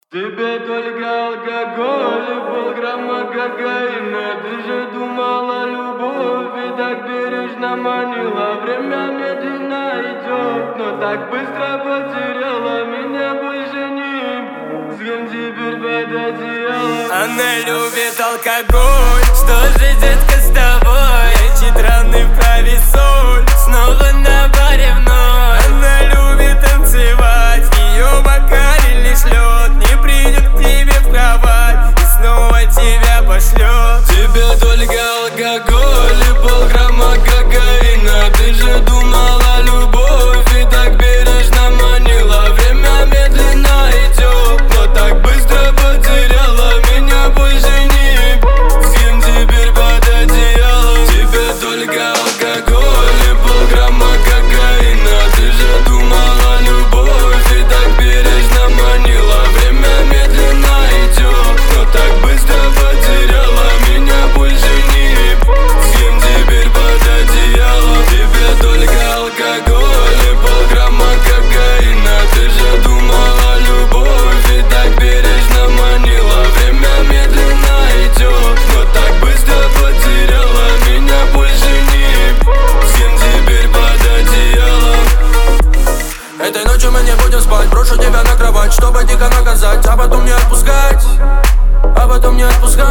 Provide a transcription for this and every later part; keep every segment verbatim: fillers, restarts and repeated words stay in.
Тебе только алкоголь и полграмма кокаина. Ты же думала, любовь и так бережно манила. Время медленно идет, но так быстро потеряла. Меня больше не с кем теперь под одеялом. Она любит алкоголь. Что же, детка, с тобой? Эти раны вправе соль. Снова на баре вновь. Она любит танцевать. Ее бокале лишь лед. Не придет к тебе в кровать и снова тебя пошлет. Тебе только алкоголь и полграмма кокаина. Ты же думала, любовь и так бережно манила. Время медленно идет, но так быстро потеряла. Меня больше не с кем теперь под одеялом. Тебе только алкоголь и полграмма кокаина. Ты же думала, любовь и так бережно манила. Время медленно идет, но так быстро потеряла. Меня больше не с кем теперь под одеялом. Тебе только алкоголь и полграмма кокаина. Ты же думала, любовь и так бережно манила. Время медленно идет, но так быстро потеряла. Меня больше не с кем теперь под одеялом. Этой ночью мы не будем спать. Брошу тебя на кровать, чтобы дико наказать. А потом не отпускать, а потом не отпускать.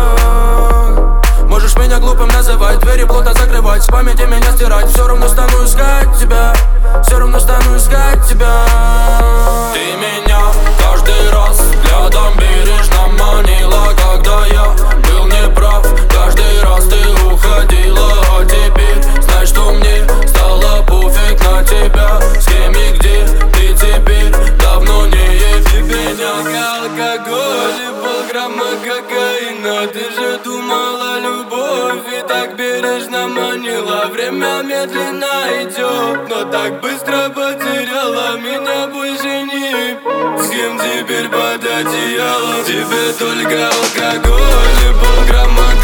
Можешь меня глупым называть, двери плотно закрывать, с памяти меня стирать. Все равно стану искать тебя, все равно стану искать тебя. Ты меня каждый раз взглядом бережно манила. Когда я был неправ, каждый раз ты уходила. А теперь знай, что мне стало пофиг на тебя. С кем и где ты теперь давно не есть. Тебе только алкоголь и полграмма кокаина. Ты же думала, любовь и так бережно манила. Время медленно идет, но так быстро потеряла. Меня больше не с кем теперь под одеялом. Тебе только алкоголь и полграмма